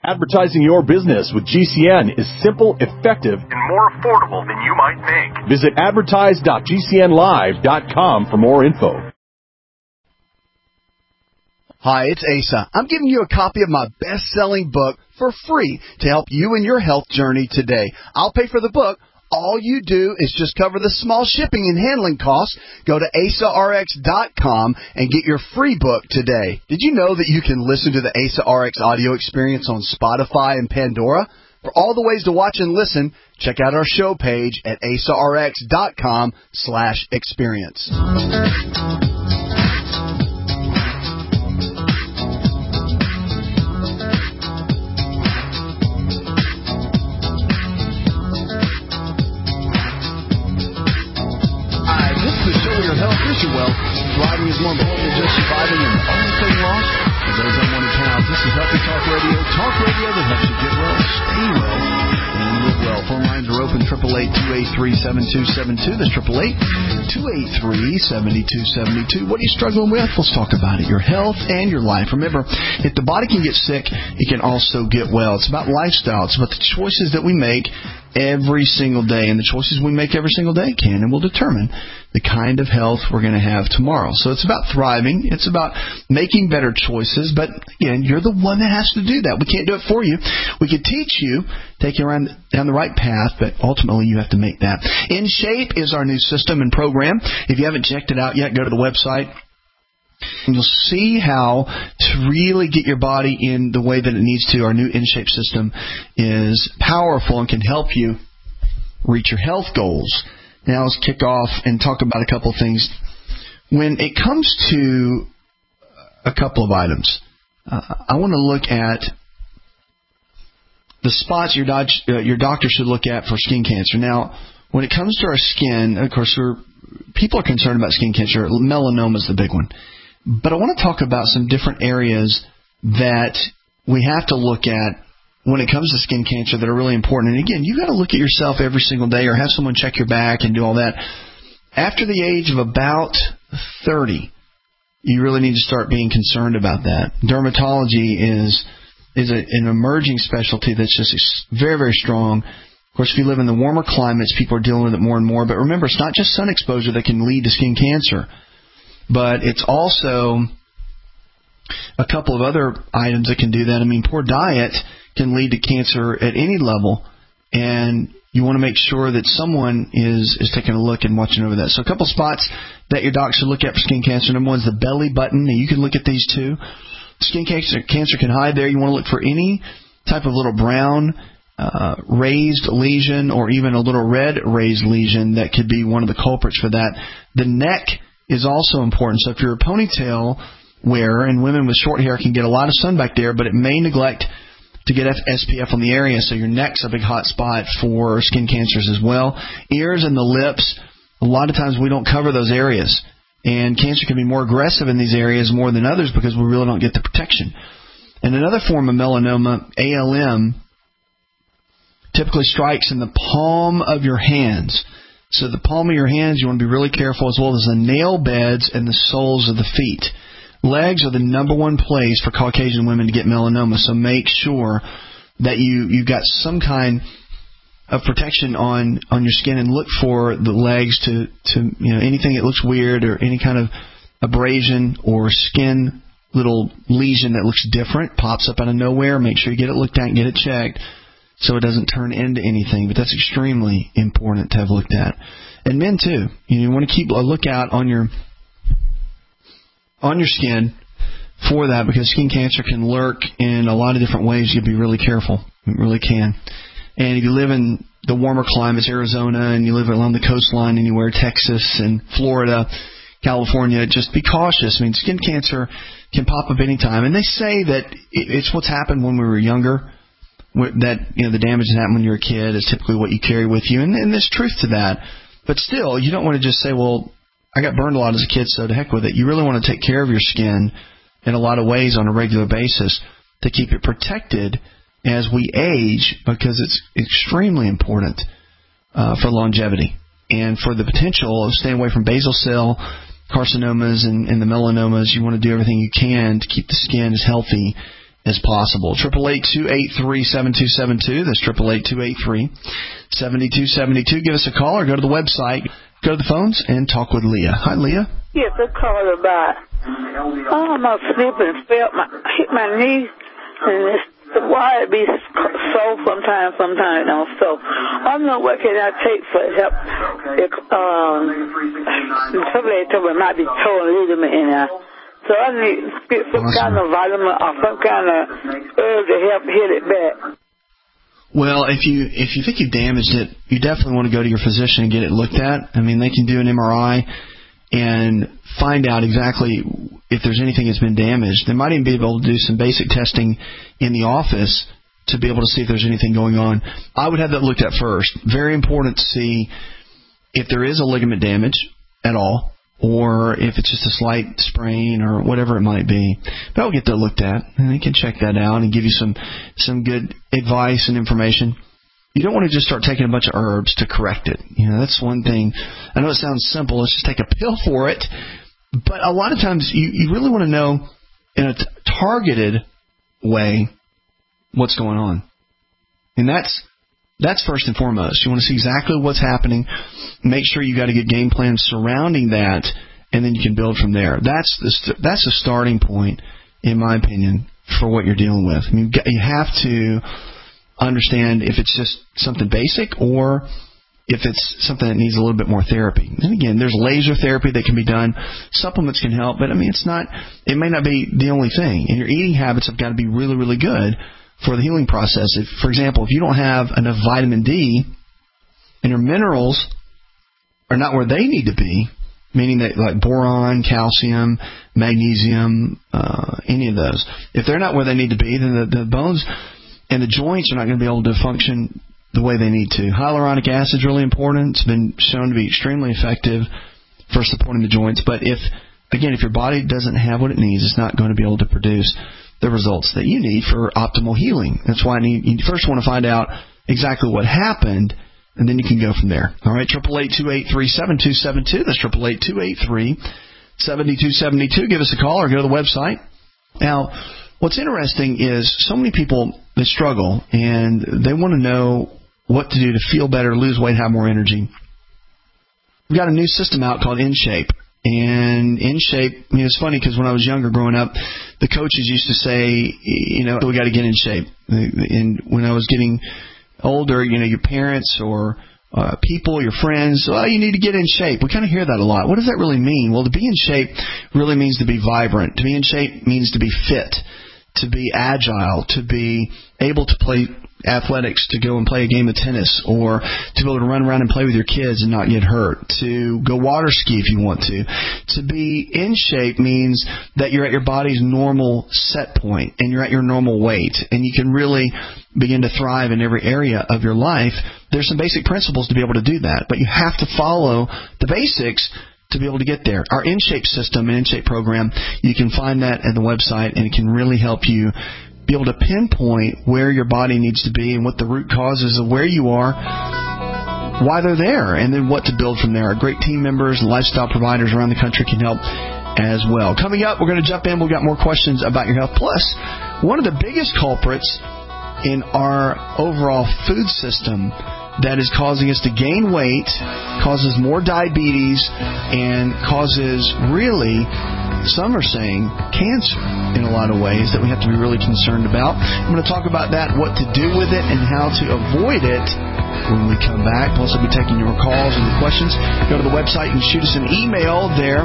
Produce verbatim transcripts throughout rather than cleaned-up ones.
Advertising your business with G C N is simple, effective, and more affordable than you might think. Visit advertise dot g c n live dot com for more info. Hi, it's Asa. I'm giving you a copy of my best-selling book for free to help you in your health journey today. I'll pay for the book. All you do is just cover the small shipping and handling costs. Go to asa r x dot com and get your free book today. Did you know that you can listen to the Asa R X audio experience on Spotify and Pandora? For all the ways to watch and listen, check out our show page at asa r x dot com slash experience. Your wealth. Thriving is more important than just surviving, and the only thing lost is those unwanted cows. This is Healthy Talk Radio. Talk radio that helps you get well, stay well, and live well. Phone lines are open, eight eight eight, two eight three, seven two seven two. That's eight eight eight, two eight three, seven two seven two. What are you struggling with? Let's talk about it. Your health and your life. Remember, if the body can get sick, it can also get well. It's about lifestyle. It's about the choices that we make every single day, and the choices we make every single day can and will determine the kind of health we're going to have tomorrow. So it's about thriving. It's about making better choices. But, again, you're the one that has to do that. We can't do it for you. We can teach you, take you around down the right path, but ultimately you have to make that. In Shape is our new system and program. If you haven't checked it out yet, go to the website. And you'll see how to really get your body in the way that it needs to. Our new In Shape system is powerful and can help you reach your health goals. Now let's kick off and talk about a couple of things. When it comes to a couple of items, uh, I want to look at the spots your, doc, uh, your doctor should look at for skin cancer. Now, when it comes to our skin, of course, we're, people are concerned about skin cancer. Melanoma is the big one. But I want to talk about some different areas that we have to look at when it comes to skin cancer that are really important. And again, you've got to look at yourself every single day or have someone check your back and do all that. After the age of about thirty, you really need to start being concerned about that. Dermatology is is a, an emerging specialty that's just very, very strong. Of course, if you live in the warmer climates, people are dealing with it more and more. But remember, it's not just sun exposure that can lead to skin cancer. But it's also a couple of other items that can do that. I mean, poor diet can lead to cancer at any level, and you want to make sure that someone is, is taking a look and watching over that. So a couple of spots that your doc should look at for skin cancer. Number one is the belly button. Now, you can look at these two. Skin cancer, cancer can hide there. You want to look for any type of little brown uh, raised lesion or even a little red raised lesion that could be one of the culprits for that. The neck is also important. So if you're a ponytail wearer, and women with short hair can get a lot of sun back there, but it may neglect to get S P F on the area, so your neck's a big hot spot for skin cancers as well. Ears and the lips, a lot of times we don't cover those areas, and cancer can be more aggressive in these areas more than others because we really don't get the protection. And another form of melanoma, A L M, typically strikes in the palm of your hands. So the palm of your hands, you want to be really careful, as well as the nail beds and the soles of the feet. Legs are the number one place for Caucasian women to get melanoma, so make sure that you, you've got some kind of protection on, on your skin, and look for the legs to, to, you know, anything that looks weird or any kind of abrasion or skin little lesion that looks different, pops up out of nowhere. Make sure you get it looked at and get it checked, so it doesn't turn into anything. But that's extremely important to have looked at. And men, too. You, know, you want to keep a lookout on your on your skin for that, because skin cancer can lurk in a lot of different ways. You have to be really careful. It really can. And if you live in the warmer climates, Arizona, and you live along the coastline anywhere, Texas and Florida, California, just be cautious. I mean, skin cancer can pop up anytime. And they say that it's what's happened when we were younger. That, you know, the damage that happened when you were a kid is typically what you carry with you, and, and there's truth to that. But still, you don't want to just say, well, I got burned a lot as a kid, so to heck with it. You really want to take care of your skin in a lot of ways on a regular basis to keep it protected as we age, because it's extremely important uh, for longevity and for the potential of staying away from basal cell carcinomas and, and the melanomas. You want to do everything you can to keep the skin as healthy as possible. Triple eight two eight three seven two seven two. That's triple eight two eight three seven two seven two. Give us a call or go to the website, go to the phones, and talk with Leah. Hi, Leah. Yes, I called about. Oh, I'm not sleeping. Felt my hit my knee, and it's, the wire be sore sometimes, sometimes don't. So I don't know what can I take for help. If, um, somebody told me it might be torn ligament in there. So I need to get some awesome. kind of vitamin or some kind of herb to help heal it back. Well, if you if you think you've damaged it, you definitely want to go to your physician and get it looked at. I mean, they can do an M R I and find out exactly if there's anything that's been damaged. They might even be able to do some basic testing in the office to be able to see if there's anything going on. I would have that looked at first. Very important to see if there is a ligament damage at all, or if it's just a slight sprain or whatever it might be. But I'll get that looked at, and they can check that out and give you some, some good advice and information. You don't want to just start taking a bunch of herbs to correct it. You know, that's one thing. I know it sounds simple. Let's just take a pill for it. But a lot of times you, you really want to know in a t- targeted way what's going on. And that's that's first and foremost. You want to see exactly what's happening. Make sure you got a good game plan surrounding that, and then you can build from there. That's the st- that's a starting point, in my opinion, for what you're dealing with. I mean, you have to understand if it's just something basic or if it's something that needs a little bit more therapy. And again, there's laser therapy that can be done. Supplements can help, but I mean, it's not, it may not be the only thing. And your eating habits have got to be really, really good for the healing process. If, for example, if you don't have enough vitamin D and your minerals are not where they need to be, meaning that like boron, calcium, magnesium, uh, any of those, if they're not where they need to be, then the, the bones and the joints are not going to be able to function the way they need to. Hyaluronic acid is really important. It's been shown to be extremely effective for supporting the joints. But if, again, if your body doesn't have what it needs, it's not going to be able to produce the results that you need for optimal healing. That's why you first want to find out exactly what happened, and then you can go from there. All right, eight eight eight, two eight three, seven two seven two. That's eight eight eight, two eight three, seven two seven two. Give us a call or go to the website. Now, what's interesting is so many people, they struggle, and they want to know what to do to feel better, lose weight, have more energy. We've got a new system out called InShape. And InShape, you know, it's funny because when I was younger growing up, the coaches used to say, you know, we got to get in shape. And when I was getting older, you know, your parents or uh, people, your friends, oh, you need to get in shape. We kind of hear that a lot. What does that really mean? Well, to be in shape really means to be vibrant. To be in shape means to be fit, to be agile, to be able to play athletics, to go and play a game of tennis, or to be able to run around and play with your kids and not get hurt, to go water ski if you want to. To be in shape means that you're at your body's normal set point and you're at your normal weight, and you can really begin to thrive in every area of your life. There's some basic principles to be able to do that, but you have to follow the basics to be able to get there. Our InShape system and InShape program, you can find that at the website, and it can really help you be able to pinpoint where your body needs to be and what the root causes of where you are, why they're there, and then what to build from there. Our great team members and lifestyle providers around the country can help as well. Coming up, we're going to jump in. We've got more questions about your health. Plus, one of the biggest culprits in our overall food system that is causing us to gain weight, causes more diabetes, and causes really, some are saying, cancer in a lot of ways that we have to be really concerned about. I'm going to talk about that, what to do with it, and how to avoid it when we come back. Plus, I'll be taking your calls and your questions. Go to the website and shoot us an email there.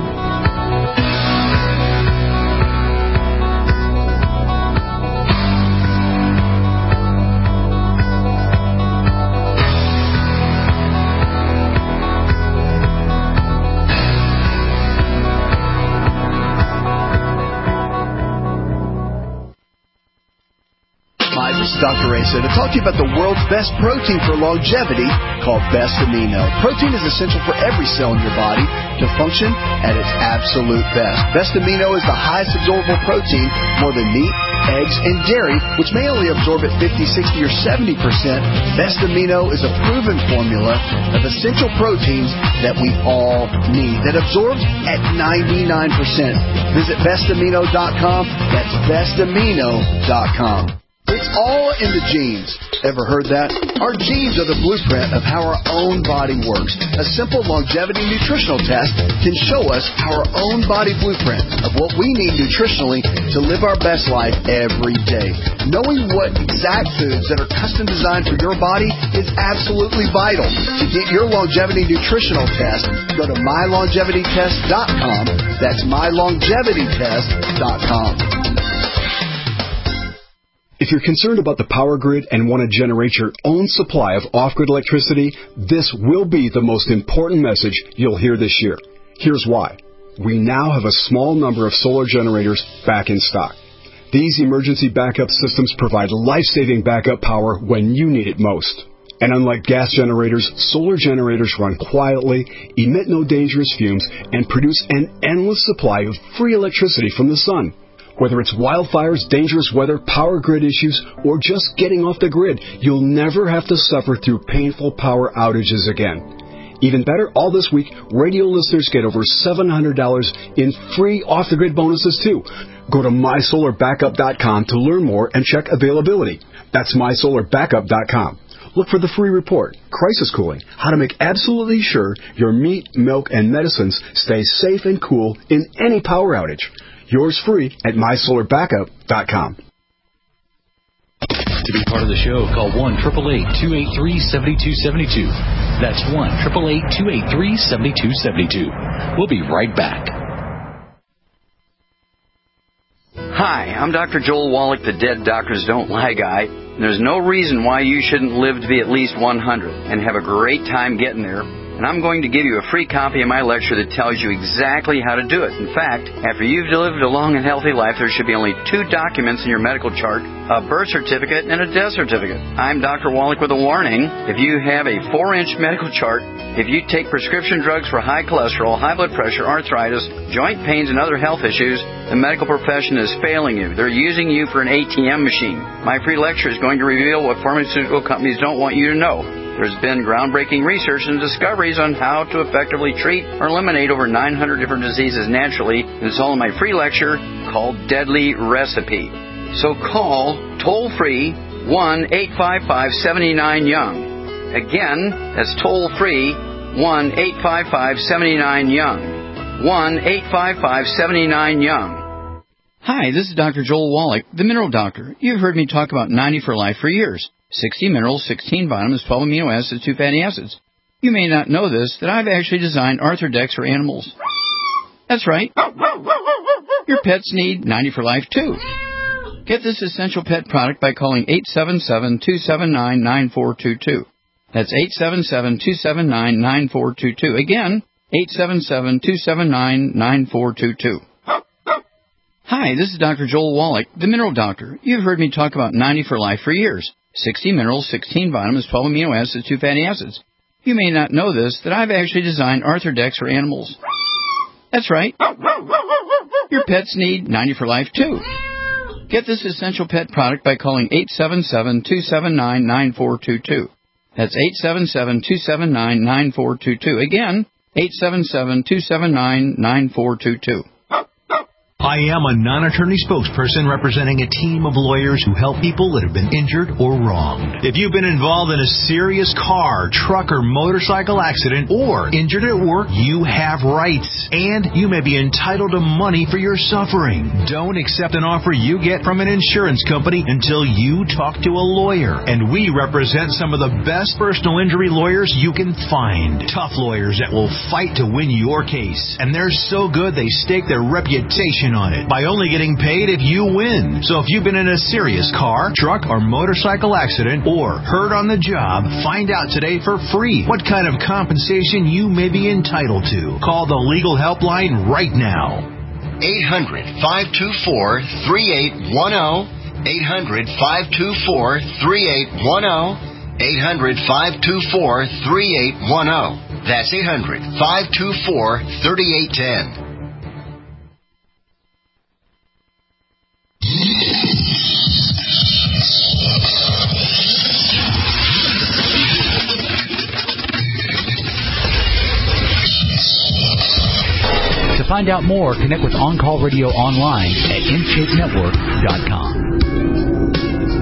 Doctor Ray said to talk to you about the world's best protein for longevity called Best Amino. Protein is essential for every cell in your body to function at its absolute best. Best Amino is the highest absorbable protein, more than meat, eggs, and dairy, which may only absorb at fifty, sixty, or seventy percent, Best Amino is a proven formula of essential proteins that we all need that absorbs at ninety-nine percent. Visit best amino dot com. That's best amino dot com. It's all in the genes. Ever heard that? Our genes are the blueprint of how our own body works. A simple longevity nutritional test can show us our own body blueprint of what we need nutritionally to live our best life every day. Knowing what exact foods that are custom designed for your body is absolutely vital. To get your longevity nutritional test, go to my longevity test dot com. That's my longevity test dot com. If you're concerned about the power grid and want to generate your own supply of off-grid electricity, this will be the most important message you'll hear this year. Here's why. We now have a small number of solar generators back in stock. These emergency backup systems provide life-saving backup power when you need it most. And unlike gas generators, solar generators run quietly, emit no dangerous fumes, and produce an endless supply of free electricity from the sun. Whether it's wildfires, dangerous weather, power grid issues, or just getting off the grid, you'll never have to suffer through painful power outages again. Even better, all this week, radio listeners get over seven hundred dollars in free off-the-grid bonuses, too. Go to my solar backup dot com to learn more and check availability. That's my solar backup dot com. Look for the free report, Crisis Cooling, how to make absolutely sure your meat, milk, and medicines stay safe and cool in any power outage. Yours free at my solar backup dot com. To be part of the show, call one eight eight eight, two eight three, seven two seven two. That's one eight eight eight, two eight three, seven two seven two. We'll be right back. Hi, I'm Doctor Joel Wallach, the Dead Doctors Don't Lie guy. There's no reason why you shouldn't live to be at least one hundred and have a great time getting there. And I'm going to give you a free copy of my lecture that tells you exactly how to do it. In fact, after you've lived a long and healthy life, there should be only two documents in your medical chart, a birth certificate and a death certificate. I'm Doctor Wallach with a warning. If you have a four-inch medical chart, if you take prescription drugs for high cholesterol, high blood pressure, arthritis, joint pains, and other health issues, the medical profession is failing you. They're using you for an A T M machine. My free lecture is going to reveal what pharmaceutical companies don't want you to know. There's been groundbreaking research and discoveries on how to effectively treat or eliminate over nine hundred different diseases naturally. It's all in my free lecture called Deadly Recipe. So call toll-free one eight five five, seven nine, young. Again, that's toll-free one eight five five, seven nine, young. one eight five five, seven nine, young. Hi, this is Doctor Joel Wallach, the Mineral Doctor. You've heard me talk about ninety for Life for years. sixty minerals, sixteen vitamins, twelve amino acids, two fatty acids. You may not know this, that I've actually designed Arthrodex for animals. That's right. Your pets need ninety for Life, too. Get this essential pet product by calling eight seven seven, two seven nine, nine four two two. That's eight seven seven, two seven nine, nine four two two. Again, eight seven seven, two seven nine, nine four two two. Hi, this is Doctor Joel Wallach, the Mineral Doctor. You've heard me talk about ninety for Life for years. sixty minerals, sixteen vitamins, twelve amino acids, two fatty acids. You may not know this, that I've actually designed Arthrodex for animals. That's right. Your pets need ninety for Life, too. Get this essential pet product by calling eight seven seven, two seven nine, nine four two two. That's eight seven seven, two seven nine, nine four two two. Again, eight seven seven, two seven nine, nine four two two. I am a non-attorney spokesperson representing a team of lawyers who help people that have been injured or wronged. If you've been involved in a serious car, truck, or motorcycle accident or injured at work, you have rights, and you may be entitled to money for your suffering. Don't accept an offer you get from an insurance company until you talk to a lawyer, and we represent some of the best personal injury lawyers you can find. Tough lawyers that will fight to win your case, and they're so good they stake their reputation on it by only getting paid if you win. So if you've been in a serious car, truck, or motorcycle accident or hurt on the job, find out today for free what kind of compensation you may be entitled to. Call the legal helpline right now. eight hundred, five two four, three eight one zero. eight hundred, five two four, three eight one zero. eight hundred, five two four, three eight one zero. That's eight hundred, five two four, three eight one zero. find out more, connect with On Call Radio online at in shape network dot com.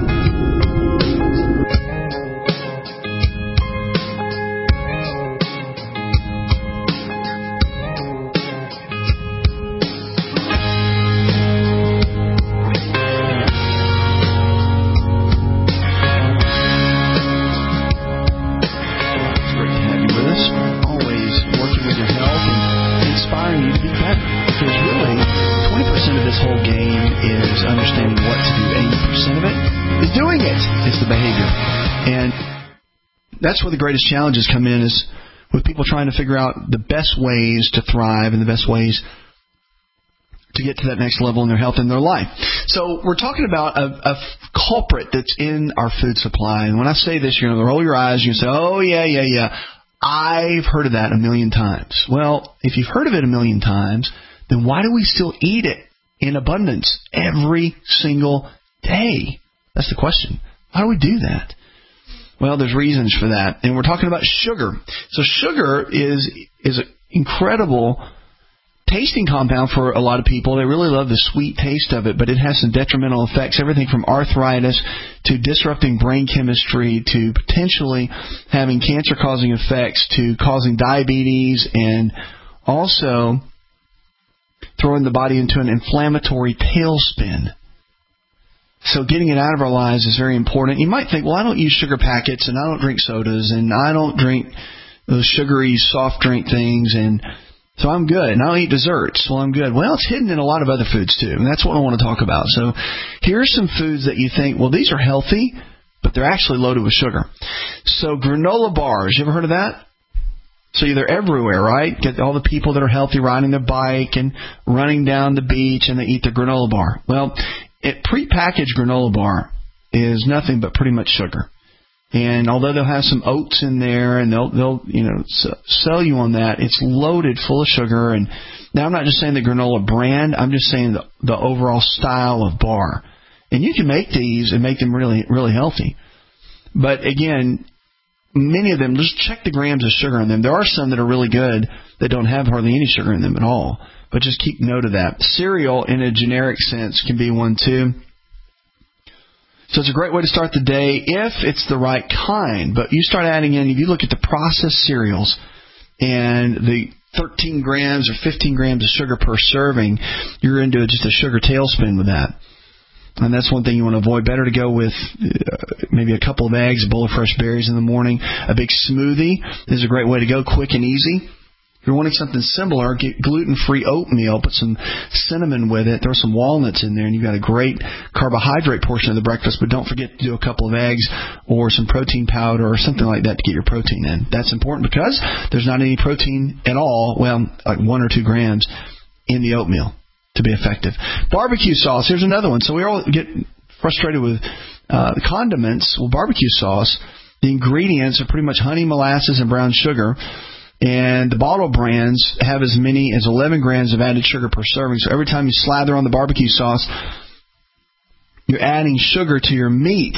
That's where the greatest challenges come in, is with people trying to figure out the best ways to thrive and the best ways to get to that next level in their health and their life. So we're talking about a, a culprit that's in our food supply. And when I say this, you're going to roll your eyes and you say, oh, yeah, yeah, yeah, I've heard of that a million times. Well, if you've heard of it a million times, then why do we still eat it in abundance every single day? That's the question. Why do we do that? Well, there's reasons for that, and we're talking about sugar. So sugar is is an incredible tasting compound for a lot of people. They really love the sweet taste of it, but it has some detrimental effects, everything from arthritis to disrupting brain chemistry to potentially having cancer-causing effects to causing diabetes and also throwing the body into an inflammatory tailspin. So getting it out of our lives is very important. You might think, well, I don't use sugar packets, and I don't drink sodas, and I don't drink those sugary soft drink things, and so I'm good. And I don't eat desserts. Well, I'm good. Well, it's hidden in a lot of other foods, too, and that's what I want to talk about. So here are some foods that you think, well, these are healthy, but they're actually loaded with sugar. So granola bars, you ever heard of that? So they're everywhere, right? Get all the people that are healthy riding their bike and running down the beach, and they eat their granola bar. Well, a prepackaged granola bar is nothing but pretty much sugar. And although they'll have some oats in there and they'll, they'll you know, sell you on that, it's loaded full of sugar. And now I'm not just saying the granola brand, I'm just saying the, the overall style of bar. And you can make these and make them really, really healthy. But again, many of them, just check the grams of sugar in them. There are some that are really good that don't have hardly any sugar in them at all. But just keep note of that. Cereal, in a generic sense, can be one too. So it's a great way to start the day if it's the right kind. But you start adding in, if you look at the processed cereals and the thirteen grams or fifteen grams of sugar per serving, you're into just a sugar tailspin with that. And that's one thing you want to avoid. Better to go with uh, maybe a couple of eggs, a bowl of fresh berries in the morning. A big smoothie is a great way to go, quick and easy. If you're wanting something similar, get gluten-free oatmeal, put some cinnamon with it, throw some walnuts in there, and you've got a great carbohydrate portion of the breakfast, but don't forget to do a couple of eggs or some protein powder or something like that to get your protein in. That's important because there's not any protein at all, well, like one or two grams in the oatmeal to be effective. Barbecue sauce, here's another one. So we all get frustrated with uh, the condiments. Well, barbecue sauce, the ingredients are pretty much honey, molasses, and brown sugar. And the bottle brands have as many as eleven grams of added sugar per serving. So every time you slather on the barbecue sauce, you're adding sugar to your meat.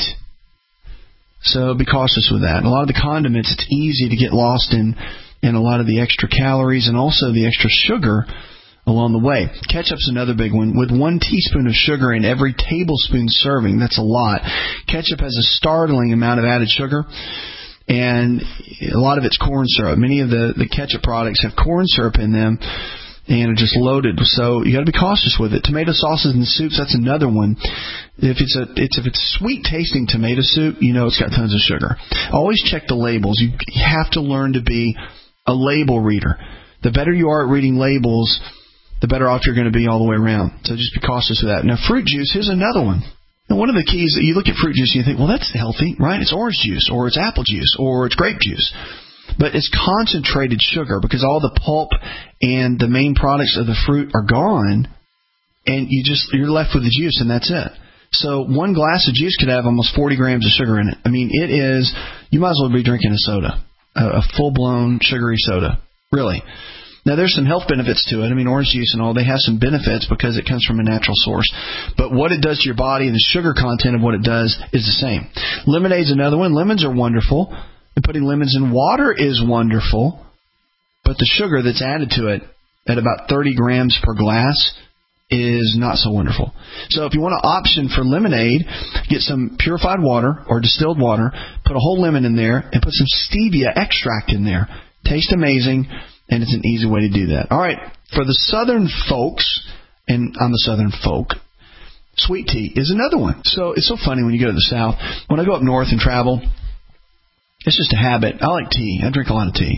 So be cautious with that. And a lot of the condiments, it's easy to get lost in, in a lot of the extra calories and also the extra sugar along the way. Ketchup's another big one. With one teaspoon of sugar in every tablespoon serving, that's a lot. Ketchup has a startling amount of added sugar. And a lot of it's corn syrup. Many of the, the ketchup products have corn syrup in them and are just loaded. So you got to be cautious with it. Tomato sauces and soups, that's another one. If it's a it's if it's sweet tasting tomato soup, you know it's got tons of sugar. Always check the labels. You have to learn to be a label reader. The better you are at reading labels, the better off you're going to be all the way around. So just be cautious of that. Now, fruit juice, here's another one. And one of the keys that you look at fruit juice and you think, well, that's healthy, right? It's orange juice, or it's apple juice, or it's grape juice. But it's concentrated sugar because all the pulp and the main products of the fruit are gone, and you just you're left with the juice, and that's it. So one glass of juice could have almost forty grams of sugar in it. I mean, it is, you might as well be drinking a soda, a, a full-blown sugary soda, really. Now, there's some health benefits to it. I mean, orange juice and all, they have some benefits because it comes from a natural source. But what it does to your body and the sugar content of what it does is the same. Lemonade's another one. Lemons are wonderful. And putting lemons in water is wonderful. But the sugar that's added to it at about thirty grams per glass is not so wonderful. So if you want an option for lemonade, get some purified water or distilled water, put a whole lemon in there, and put some stevia extract in there. Tastes amazing, and it's an easy way to do that. All right, for the southern folks, and I'm a southern folk, sweet tea is another one. So it's so funny when you go to the south. When I go up north and travel, it's just a habit. I like tea. I drink a lot of tea.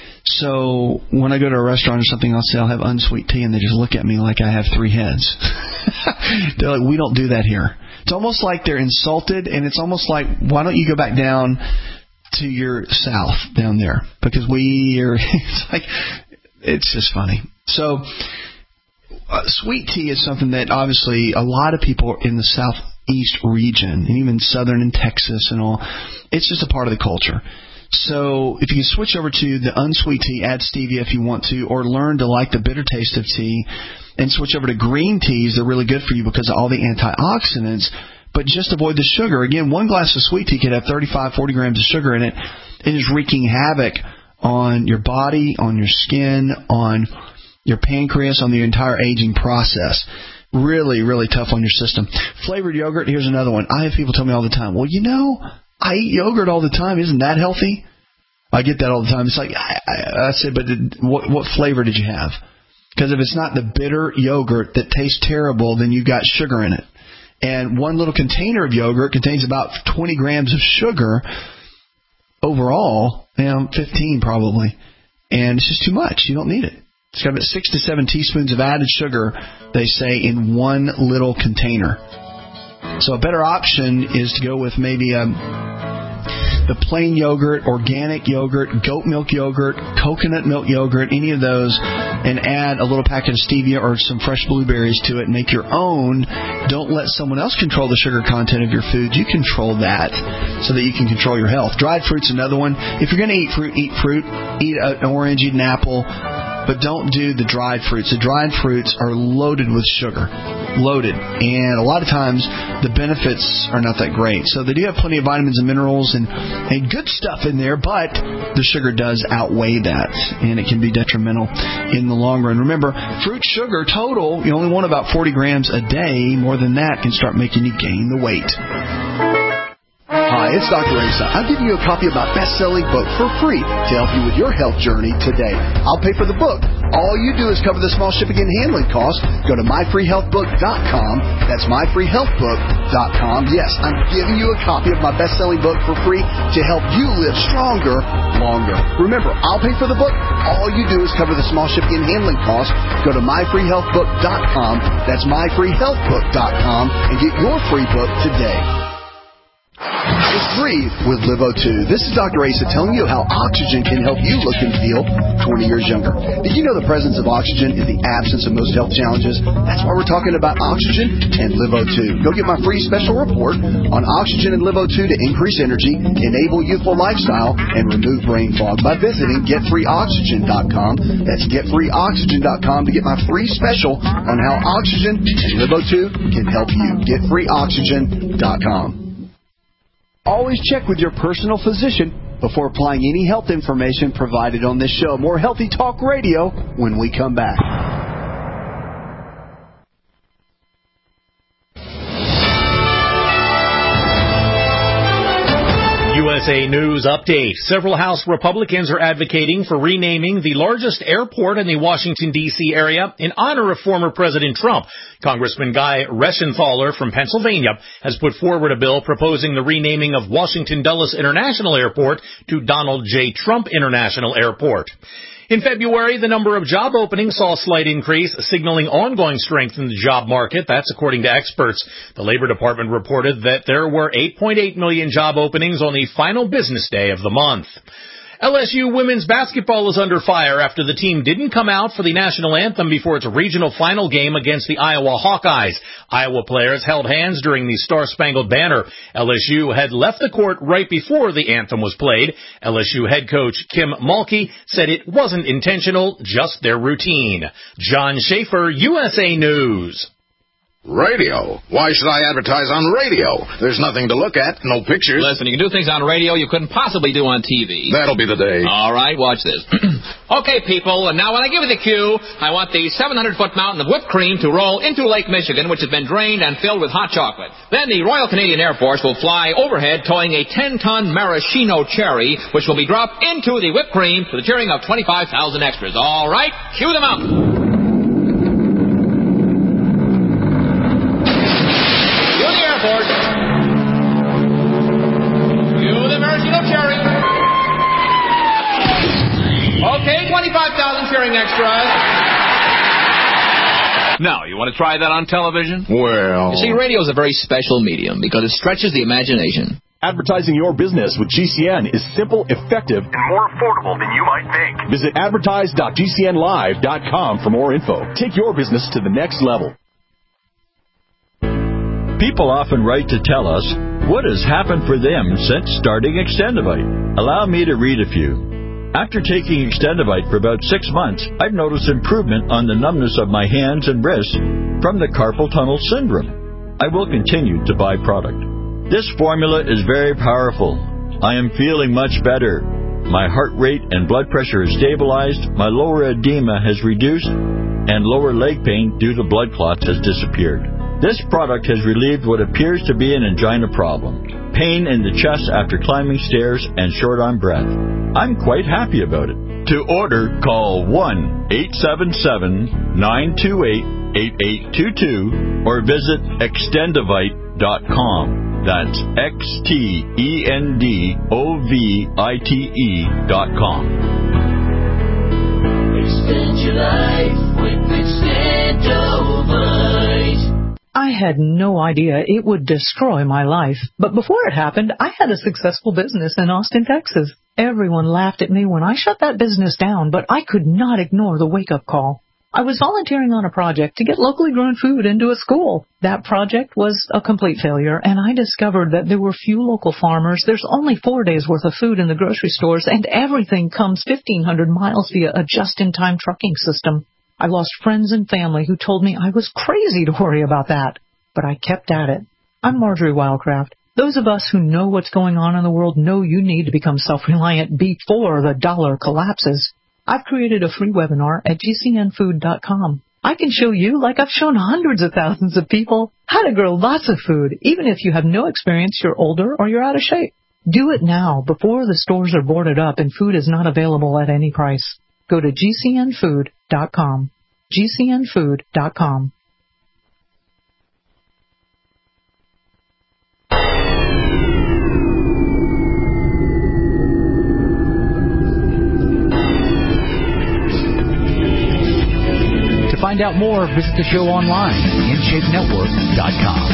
So when I go to a restaurant or something, I'll say I'll have unsweet tea, and they just look at me like I have three heads. They're like, we don't do that here. It's almost like they're insulted, and it's almost like, why don't you go back down to your south down there? Because we are, it's like, it's just funny. So uh, sweet tea is something that obviously a lot of people in the southeast region, and even southern in Texas and all, it's just a part of the culture. So if you switch over to the unsweet tea, add stevia if you want to, or learn to like the bitter taste of tea, and switch over to green teas. They're really good for you because of all the antioxidants, but just avoid the sugar. Again, one glass of sweet tea could have thirty-five, forty grams of sugar in it. It is wreaking havoc on your body, on your skin, on your pancreas, on the entire aging process. Really, really tough on your system. Flavored yogurt, here's another one. I have people tell me all the time, well, you know, I eat yogurt all the time. Isn't that healthy? I get that all the time. It's like, I, I, I said, but did, what, what flavor did you have? Because if it's not the bitter yogurt that tastes terrible, then you've got sugar in it. And one little container of yogurt contains about twenty grams of sugar overall, you know, fifteen probably. And it's just too much. You don't need it. It's got about six to seven teaspoons of added sugar, they say, in one little container. So a better option is to go with maybe um, the plain yogurt, organic yogurt, goat milk yogurt, coconut milk yogurt, any of those, and add a little packet of stevia or some fresh blueberries to it and make your own. Don't let someone else control the sugar content of your food. You control that so that you can control your health. Dried fruit's another one. If you're going to eat fruit, eat fruit. Eat an orange, eat an apple. But don't do the dried fruits. The dried fruits are loaded with sugar. Loaded. And a lot of times, the benefits are not that great. So they do have plenty of vitamins and minerals and, and good stuff in there, but the sugar does outweigh that. And it can be detrimental in the long run. Remember, fruit sugar total, you only want about forty grams a day. More than that can start making you gain the weight. Hi, it's Doctor Asa. I'm giving you a copy of my best-selling book for free to help you with your health journey today. I'll pay for the book. All you do is cover the small shipping and handling costs. Go to my free health book dot com. That's my free health book dot com. Yes, I'm giving you a copy of my best-selling book for free to help you live stronger, longer. Remember, I'll pay for the book. All you do is cover the small shipping and handling costs. Go to my free health book dot com. That's my free health book dot com and get your free book today. Just breathe with Live O two. This is Doctor Asa telling you how oxygen can help you look and feel twenty years younger. Did you know the presence of oxygen is the absence of most health challenges? That's why we're talking about oxygen and Live O two. Go get my free special report on oxygen and Live O two to increase energy, enable youthful lifestyle, and remove brain fog by visiting get free oxygen dot com. That's get free oxygen dot com to get my free special on how oxygen and Live O two can help you. get free oxygen dot com. Always check with your personal physician before applying any health information provided on this show. More Healthy Talk Radio when we come back. U S A News Update. Several House Republicans are advocating for renaming the largest airport in the Washington, D C area in honor of former President Trump. Congressman Guy Reschenthaler from Pennsylvania has put forward a bill proposing the renaming of Washington Dulles International Airport to Donald J. Trump International Airport. In February, the number of job openings saw a slight increase, signaling ongoing strength in the job market. That's according to experts. The Labor Department reported that there were eight point eight million job openings on the final business day of the month. L S U women's basketball is under fire after the team didn't come out for the national anthem before its regional final game against the Iowa Hawkeyes. Iowa players held hands during the Star-Spangled Banner. L S U had left the court right before the anthem was played. L S U head coach Kim Mulkey said it wasn't intentional, just their routine. John Schaefer, U S A News. Radio? Why should I advertise on radio? There's nothing to look at, no pictures. Listen, you can do things on radio you couldn't possibly do on T V. That'll be the day. All right, watch this. Okay, people, and now when I give you the cue, I want the seven hundred foot mountain of whipped cream to roll into Lake Michigan, which has been drained and filled with hot chocolate. Then the Royal Canadian Air Force will fly overhead towing a ten ton maraschino cherry, which will be dropped into the whipped cream to the cheering of twenty-five thousand extras. All right, cue the mountain. Okay, twenty-five thousand cheering extras. Now, you want to try that on television? Well... You see, radio is a very special medium because it stretches the imagination. Advertising your business with G C N is simple, effective, and more affordable than you might think. Visit advertise dot g c n live dot com for more info. Take your business to the next level. People often write to tell us what has happened for them since starting Extendivite. Allow me to read a few. After taking Extendivite for about six months, I've noticed improvement on the numbness of my hands and wrists from the carpal tunnel syndrome. I will continue to buy product. This formula is very powerful. I am feeling much better. My heart rate and blood pressure is stabilized, my lower edema has reduced, and lower leg pain due to blood clots has disappeared. This product has relieved what appears to be an angina problem, pain in the chest after climbing stairs, and short on breath. I'm quite happy about it. To order, call one eight seven seven, nine two eight, eight eight two two or visit extendivite dot com. That's X T E N D O V I T E dot com. Extend your life with Extendivite. I had no idea it would destroy my life. But before it happened, I had a successful business in Austin, Texas. Everyone laughed at me when I shut that business down, but I could not ignore the wake-up call. I was volunteering on a project to get locally grown food into a school. That project was a complete failure, and I discovered that there were few local farmers. There's only four days' worth of food in the grocery stores, and everything comes fifteen hundred miles via a just-in-time trucking system. I lost friends and family who told me I was crazy to worry about that. But I kept at it. I'm Marjorie Wildcraft. Those of us who know what's going on in the world know you need to become self-reliant before the dollar collapses. I've created a free webinar at g c n food dot com. I can show you, like I've shown hundreds of thousands of people, how to grow lots of food, even if you have no experience, you're older, or you're out of shape. Do it now, before the stores are boarded up and food is not available at any price. Go to g c n food dot com. g c n food dot com. To find out more, visit the show online, in shape network dot com.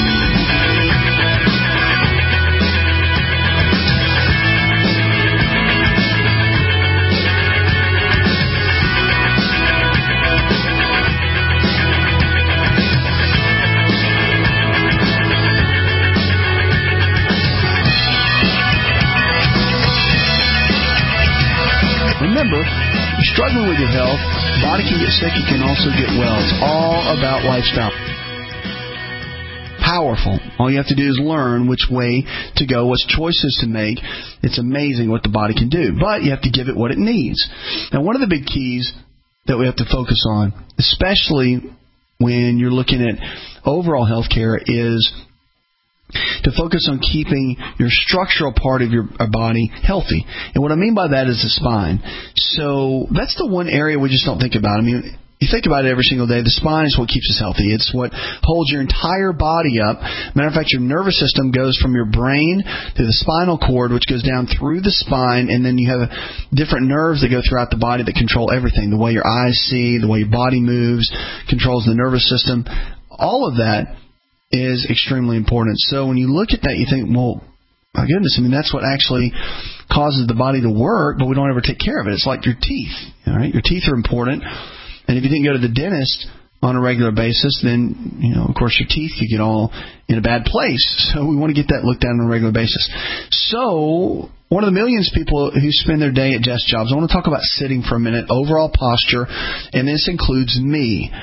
Remember, you're struggling with your health, body can get sick, it can also get well. It's all about lifestyle. Powerful. All you have to do is learn which way to go, what choices to make. It's amazing what the body can do, but you have to give it what it needs. Now, one of the big keys that we have to focus on, especially when you're looking at overall health care, is to focus on keeping your structural part of your body healthy. And what I mean by that is the spine. So that's the one area we just don't think about. I mean, you think about it every single day. The spine is what keeps us healthy. It's what holds your entire body up. Matter of fact, your nervous system goes from your brain to the spinal cord, which goes down through the spine, and then you have different nerves that go throughout the body that control everything. The way your eyes see, the way your body moves, controls the nervous system. All of that is extremely important. So when you look at that, you think, well, my goodness, I mean, that's what actually causes the body to work, but we don't ever take care of it. It's like your teeth. All right? Your teeth are important. And if you didn't go to the dentist on a regular basis, then, you know, of course, your teeth could get all in a bad place. So we want to get that looked at on a regular basis. So one of the millions of people who spend their day at desk jobs, I want to talk about sitting for a minute, overall posture, and this includes me.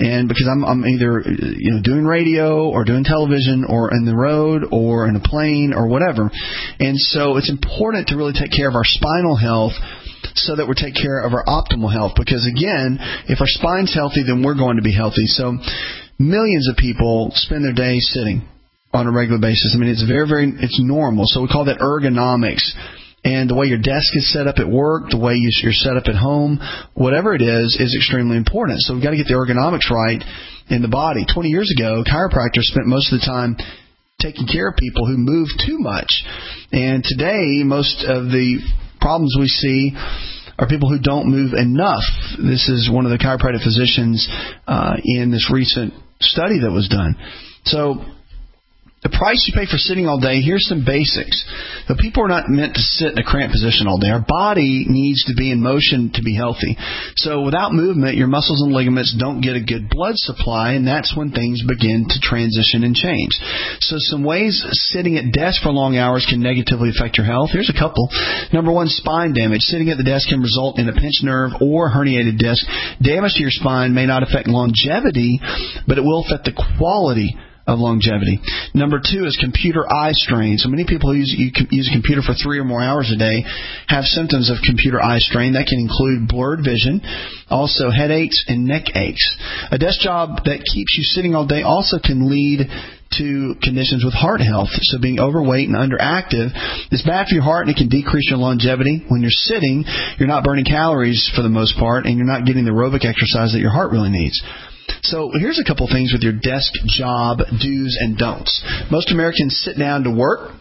And because I'm, I'm either, you know, doing radio or doing television or in the road or in a plane or whatever. And so it's important to really take care of our spinal health so that we take care of our optimal health. Because, again, if our spine's healthy, then we're going to be healthy. So millions of people spend their day sitting on a regular basis. I mean, it's very, very, it's normal. So we call that ergonomics. And the way your desk is set up at work, the way you're set up at home, whatever it is, is extremely important. So we've got to get the ergonomics right in the body. twenty years ago, chiropractors spent most of the time taking care of people who move too much. And today, most of the problems we see are people who don't move enough. This is one of the chiropractic physicians uh, in this recent study that was done. So the price you pay for sitting all day, here's some basics. The people are not meant to sit in a cramped position all day. Our body needs to be in motion to be healthy. So without movement, your muscles and ligaments don't get a good blood supply, and that's when things begin to transition and change. So some ways sitting at desk for long hours can negatively affect your health. Here's a couple. Number one, spine damage. Sitting at the desk can result in a pinched nerve or herniated disc. Damage to your spine may not affect longevity, but it will affect the quality of longevity. Number two is computer eye strain. So many people who use, use a computer for three or more hours a day have symptoms of computer eye strain. That can include blurred vision, also headaches and neck aches. A desk job that keeps you sitting all day also can lead to conditions with heart health. So being overweight and underactive is bad for your heart, and it can decrease your longevity. When you're sitting, you're not burning calories for the most part, and you're not getting the aerobic exercise that your heart really needs. So here's a couple things with your desk job do's and don'ts. Most Americans sit down to work,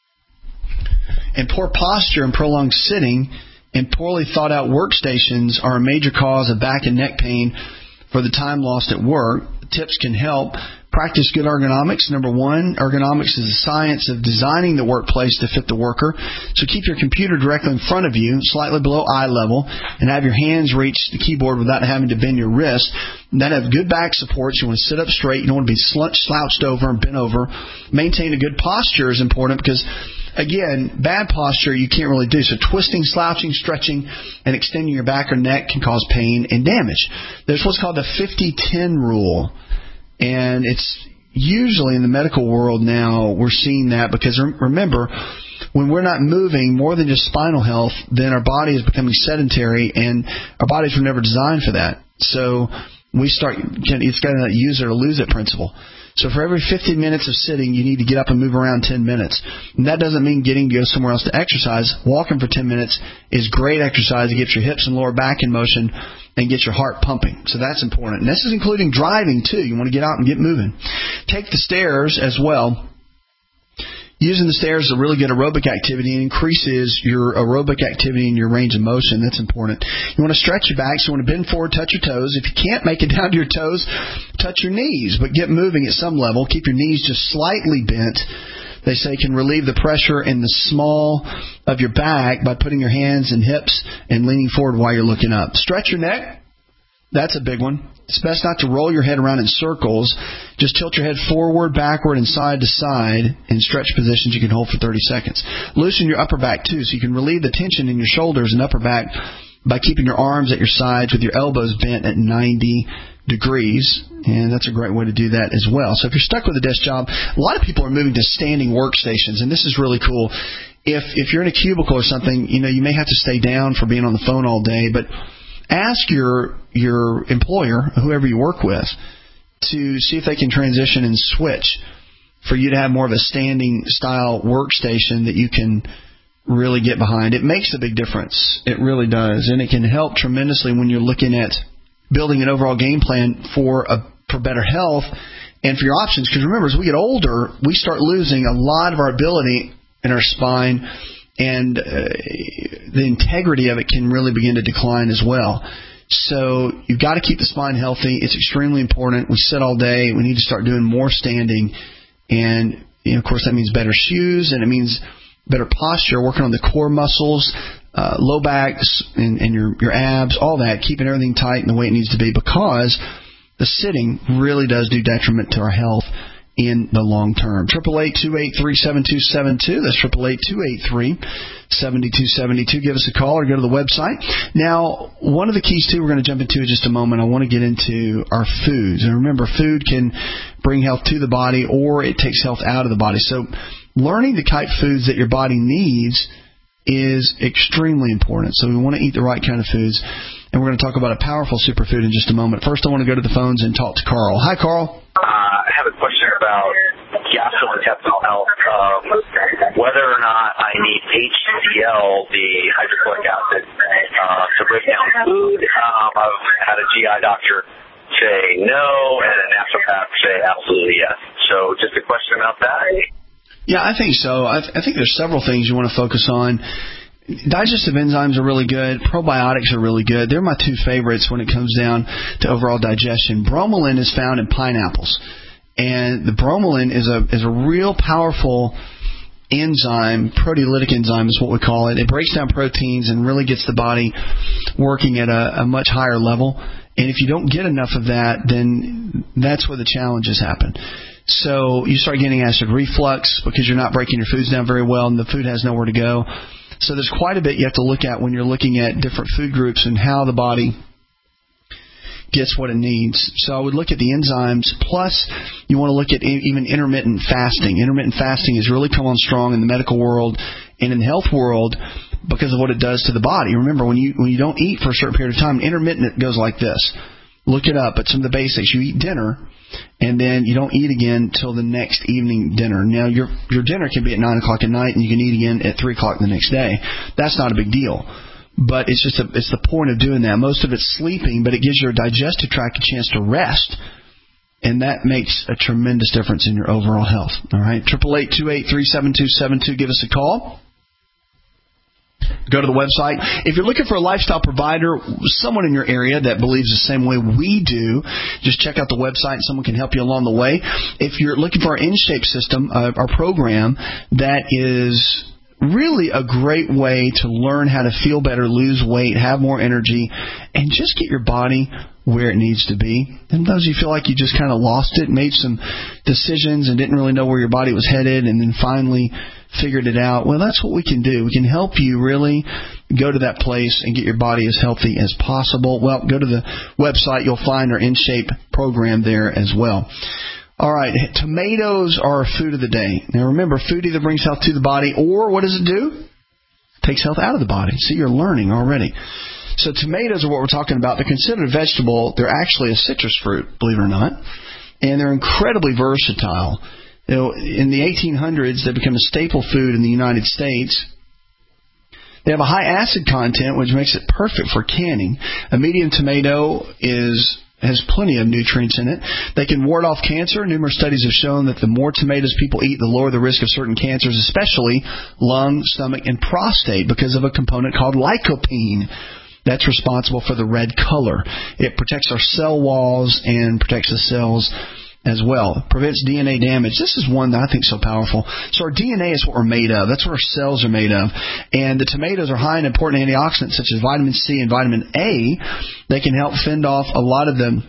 and poor posture and prolonged sitting and poorly thought out workstations are a major cause of back and neck pain for the time lost at work. Tips can help. Practice good ergonomics. Number one, ergonomics is the science of designing the workplace to fit the worker. So keep your computer directly in front of you, slightly below eye level, and have your hands reach the keyboard without having to bend your wrist. And then have good back support. You want to sit up straight. You don't want to be slouched over and bent over. Maintain a good posture is important because, again, bad posture you can't really do. So twisting, slouching, stretching, and extending your back or neck can cause pain and damage. There's what's called the fifty ten rule. And it's usually in the medical world now we're seeing that because, remember, when we're not moving more than just spinal health, then our body is becoming sedentary, and our bodies were never designed for that. So we start, it's got that use it or lose it principle. So for every fifty minutes of sitting, you need to get up and move around ten minutes. And that doesn't mean getting to go somewhere else to exercise. Walking for ten minutes is great exercise. It gets your hips and lower back in motion and get your heart pumping. So that's important. And this is including driving, too. You want to get out and get moving. Take the stairs as well. Using the stairs is a really good aerobic activity and increases your aerobic activity and your range of motion. That's important. You want to stretch your back, so you want to bend forward, touch your toes. If you can't make it down to your toes, touch your knees, but get moving at some level. Keep your knees just slightly bent. They say can relieve the pressure in the small of your back by putting your hands and hips and leaning forward while you're looking up. Stretch your neck. That's a big one. It's best not to roll your head around in circles. Just tilt your head forward, backward, and side to side in stretch positions you can hold for thirty seconds. Loosen your upper back, too, so you can relieve the tension in your shoulders and upper back by keeping your arms at your sides with your elbows bent at ninety degrees. And that's a great way to do that as well. So if you're stuck with a desk job, a lot of people are moving to standing workstations, and this is really cool. If if you're in a cubicle or something, you know, you may have to stay down for being on the phone all day, but ask your your employer, whoever you work with, to see if they can transition and switch for you to have more of a standing style workstation that you can really get behind. It makes a big difference. It really does. And it can help tremendously when you're looking at building an overall game plan for a for better health and for your options. Because remember, as we get older, we start losing a lot of our ability in our spine, and uh, the integrity of it can really begin to decline as well. So you've got to keep the spine healthy. It's extremely important. We sit all day. We need to start doing more standing. And, you know, of course, that means better shoes, and it means better posture, working on the core muscles, uh, low backs, and, and your, your abs, all that, keeping everything tight and the way it needs to be, because the sitting really does do detriment to our health. in the long term. eight eight eight, two eight three, seven two seven two. That's eight eight eight, two eight three, seven two seven two. Give us a call or go to the website. Now, one of the keys, too, we're going to jump into in just a moment. I want to get into our foods. And remember, food can bring health to the body or it takes health out of the body. So learning the type of foods that your body needs is extremely important. So we want to eat the right kind of foods. And we're going to talk about a powerful superfood in just a moment. First, I want to go to the phones and talk to Carl. Hi, Carl. Uh, I have a question about gastrointestinal health. Um, whether or not I need H C L, the hydrochloric acid, uh, to break down food. Um, I've had a G I doctor say no, and a naturopath say absolutely yes. So just a question about that. Yeah, I think so. I, th- I think there's several things you want to focus on. Digestive enzymes are really good. Probiotics are really good. They're my two favorites when it comes down to overall digestion. Bromelain is found in pineapples. And the bromelain is a is a real powerful enzyme, proteolytic enzyme is what we call it. It breaks down proteins and really gets the body working at a, a much higher level. And if you don't get enough of that, then that's where the challenges happen. So you start getting acid reflux because you're not breaking your foods down very well and the food has nowhere to go. So there's quite a bit you have to look at when you're looking at different food groups and how the body gets what it needs. So I would look at the enzymes. Plus, you want to look at even intermittent fasting. Intermittent fasting has really come on strong in the medical world and in the health world because of what it does to the body. Remember, when you when you don't eat for a certain period of time, intermittent goes like this. Look it up. It's some of the basics. You eat dinner, and then you don't eat again till the next evening dinner. Now, your your dinner can be at nine o'clock at night, and you can eat again at three o'clock the next day. That's not a big deal. But it's just a, it's the point of doing that. Most of it's sleeping, but it gives your digestive tract a chance to rest, and that makes a tremendous difference in your overall health. All right, eight eight eight, two eight three, seven two seven two. Give us a call. Go to the website. If you're looking for a lifestyle provider, someone in your area that believes the same way we do, just check out the website and someone can help you along the way. If you're looking for our InShape system, uh, our program, that is really a great way to learn how to feel better, lose weight, have more energy, and just get your body where it needs to be. And those of you feel like you just kind of lost it, made some decisions and didn't really know where your body was headed, and then finally figured it out, well, that's what we can do. We can help you really go to that place and get your body as healthy as possible. Well, go to the website. You'll find our InShape program there as well. All right, tomatoes are food of the day. Now, remember, food either brings health to the body or what does it do? It takes health out of the body. See, you're learning already. So tomatoes are what we're talking about. They're considered a vegetable. They're actually a citrus fruit, believe it or not, and they're incredibly versatile. You know, in the eighteen hundreds, they became a staple food in the United States. They have a high acid content, which makes it perfect for canning. A medium tomato is has plenty of nutrients in it. They can ward off cancer. Numerous studies have shown that the more tomatoes people eat, the lower the risk of certain cancers, especially lung, stomach, and prostate, because of a component called lycopene. That's responsible for the red color. It protects our cell walls and protects the cells as well. It prevents D N A damage. This is one that I think is so powerful. So our D N A is what we're made of. That's what our cells are made of. And the tomatoes are high in important antioxidants such as vitamin C and vitamin A. They can help fend off a lot of the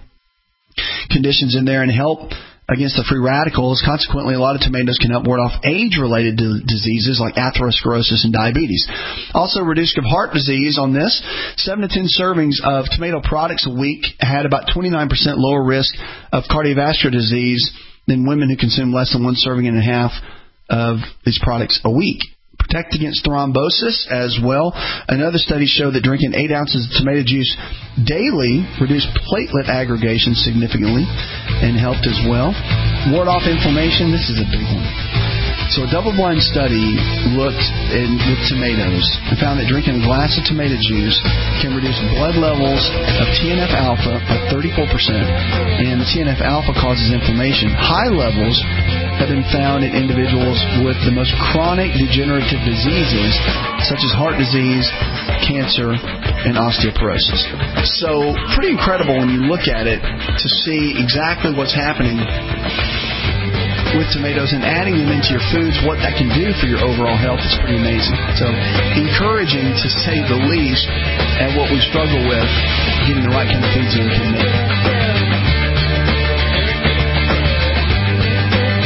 conditions in there and help against the free radicals. Consequently, a lot of tomatoes can help ward off age-related d- diseases like atherosclerosis and diabetes. Also, reduce risk of heart disease on this. seven to ten servings of tomato products a week had about twenty-nine percent lower risk of cardiovascular disease than women who consume less than one serving and a half of these products a week. Protect against thrombosis as well. Another study showed that drinking eight ounces of tomato juice daily reduced platelet aggregation significantly and helped as well. Ward off inflammation. This is a big one. So a double-blind study looked in, with tomatoes and found that drinking a glass of tomato juice can reduce blood levels of T N F alpha by thirty-four percent, and the T N F alpha causes inflammation. High levels have been found in individuals with the most chronic degenerative diseases, such as heart disease, cancer, and osteoporosis. So pretty incredible when you look at it to see exactly what's happening with tomatoes and adding them into your foods, what that can do for your overall health is pretty amazing. So encouraging, to say the least, at what we struggle with, getting the right kind of foods in can make.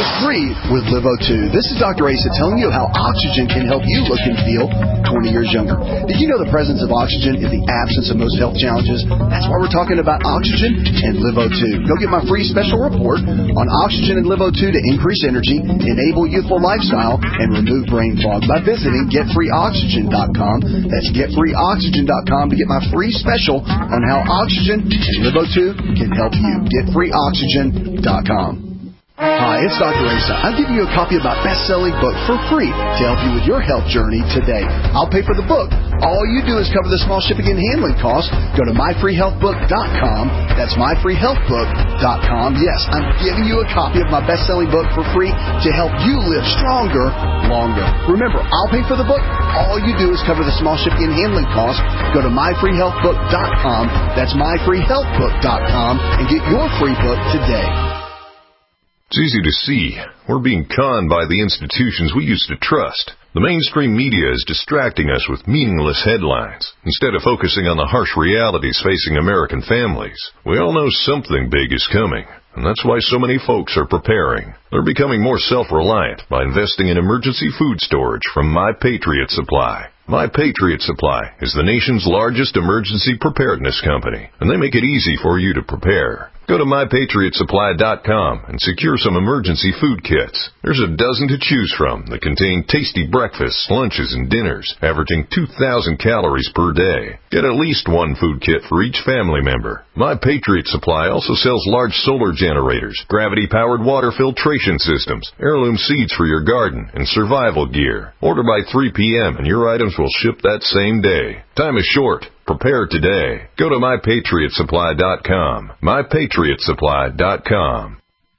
is free with Live O two. This is Doctor Asa telling you how oxygen can help you look and feel twenty years younger. Did you know the presence of oxygen is the absence of most health challenges? That's why we're talking about oxygen and Live O two. Go get my free special report on oxygen and Live O two to increase energy, enable youthful lifestyle, and remove brain fog by visiting get free oxygen dot com. That's get free oxygen dot com to get my free special on how oxygen and Live O two can help you. get free oxygen dot com. Hi, it's Doctor Asa. I'm giving you a copy of my best-selling book for free to help you with your health journey today. I'll pay for the book. All you do is cover the small shipping and handling costs. Go to my free health book dot com. That's my free health book dot com. Yes, I'm giving you a copy of my best-selling book for free to help you live stronger, longer. Remember, I'll pay for the book. All you do is cover the small shipping and handling costs. Go to my free health book dot com. That's my free health book dot com and get your free book today. It's easy to see. We're being conned by the institutions we used to trust. The mainstream media is distracting us with meaningless headlines, instead of focusing on the harsh realities facing American families. We all know something big is coming, and that's why so many folks are preparing. They're becoming more self-reliant by investing in emergency food storage from My Patriot Supply. My Patriot Supply is the nation's largest emergency preparedness company, and they make it easy for you to prepare. Go to my patriot supply dot com and secure some emergency food kits. There's a dozen to choose from that contain tasty breakfasts, lunches, and dinners, averaging two thousand calories per day. Get at least one food kit for each family member. My Patriot Supply also sells large solar generators, gravity-powered water filtration systems, heirloom seeds for your garden, and survival gear. Order by three p.m. and your items will ship that same day. Time is short. Prepare today. Go to my patriot supply dot com. my patriot supply dot com.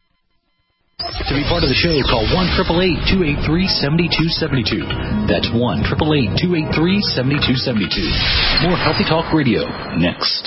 To be part of the show, call one eight eight eight, two eight three, seven two seven two. That's one eight eight eight, two eight three, seven two seven two. More Healthy Talk Radio next.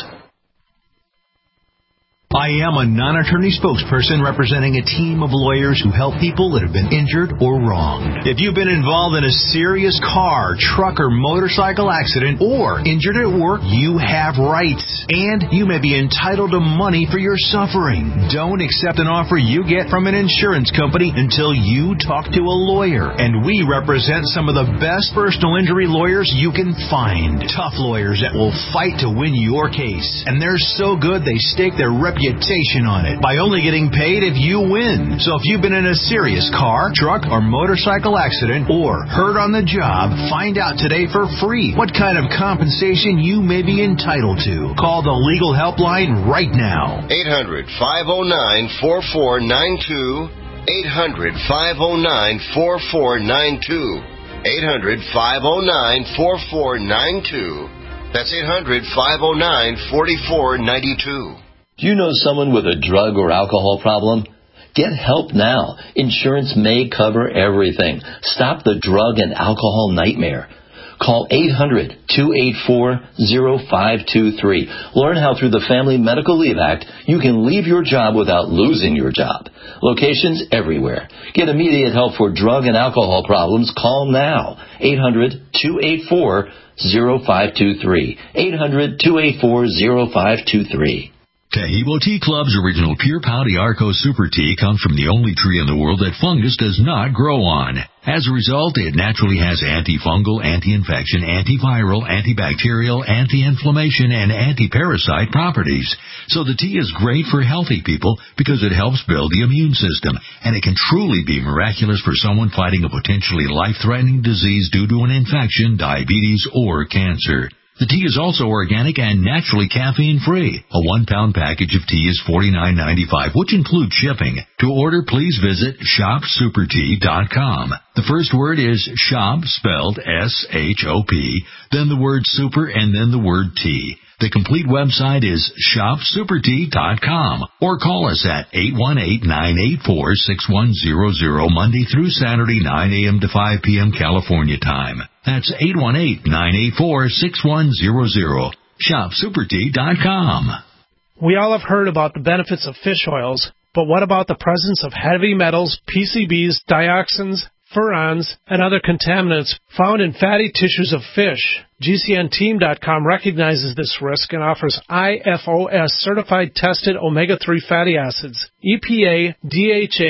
I am a non-attorney spokesperson representing a team of lawyers who help people that have been injured or wronged. If you've been involved in a serious car, truck, or motorcycle accident or injured at work, you have rights, and you may be entitled to money for your suffering. Don't accept an offer you get from an insurance company until you talk to a lawyer, and we represent some of the best personal injury lawyers you can find. Tough lawyers that will fight to win your case, and they're so good they stake their reputation on it by only getting paid if you win. So if you've been in a serious car, truck, or motorcycle accident or hurt on the job, find out today for free what kind of compensation you may be entitled to. Call the legal helpline right now. eight hundred, five oh nine, four four nine two. eight hundred, five oh nine, four four nine two. eight hundred, five oh nine, four four nine two. That's eight hundred, five oh nine, four four nine two. Do you know someone with a drug or alcohol problem? Get help now. Insurance may cover everything. Stop the drug and alcohol nightmare. Call eight hundred, two eight four, oh five two three. Learn how through the Family Medical Leave Act you can leave your job without losing your job. Locations everywhere. Get immediate help for drug and alcohol problems. Call now. eight hundred, two eight four, oh five two three. eight hundred, two eight four, oh five two three. Taheebo Tea Club's original Pure Pau D'Arco Super Tea comes from the only tree in the world that fungus does not grow on. As a result, it naturally has antifungal, anti-infection, antiviral, antibacterial, anti-inflammation, and anti-parasite properties. So the tea is great for healthy people because it helps build the immune system, and it can truly be miraculous for someone fighting a potentially life-threatening disease due to an infection, diabetes, or cancer. The tea is also organic and naturally caffeine-free. A one-pound package of tea is forty-nine ninety-five, which includes shipping. To order, please visit shop super tea dot com. The first word is shop, spelled S H O P, then the word super, and then the word tea. The complete website is shop super tea dot com, or call us at eight one eight, nine eight four, six one zero zero, Monday through Saturday, nine a.m. to five p.m. California time. That's eight one eight, nine eight four, six one zero zero. shop super tea dot com. We all have heard about the benefits of fish oils, but what about the presence of heavy metals, P C Bs, dioxins, furans, and other contaminants found in fatty tissues of fish? G C N team dot com recognizes this risk and offers I F O S certified tested omega three fatty acids, E P A, D H A,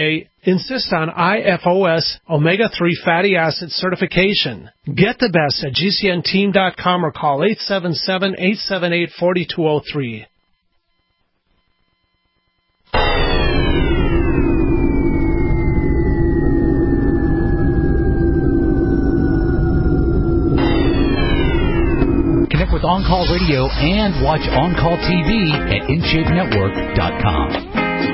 insist on I F O S omega three fatty acid certification. Get the best at G C N team dot com or call eight seven seven, eight seven eight, four two zero three. Connect with On Call Radio and watch On Call T V at in shape network dot com.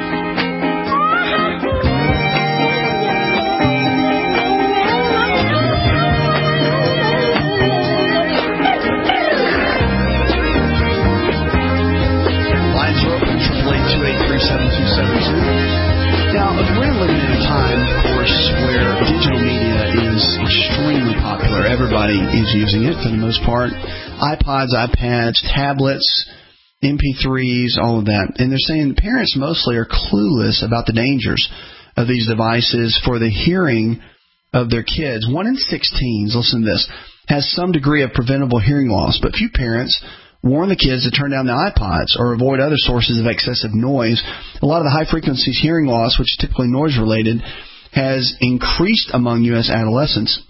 Now, we're living in a time, of course, where digital media is extremely popular. Everybody is using it for the most part. iPods, iPads, tablets, M P threes, all of that. And they're saying the parents mostly are clueless about the dangers of these devices for the hearing of their kids. One in six teens, listen to this, has some degree of preventable hearing loss, but few parents warn the kids to turn down the iPods or avoid other sources of excessive noise. A lot of the high-frequency hearing loss, which is typically noise-related, has increased among U S adolescents.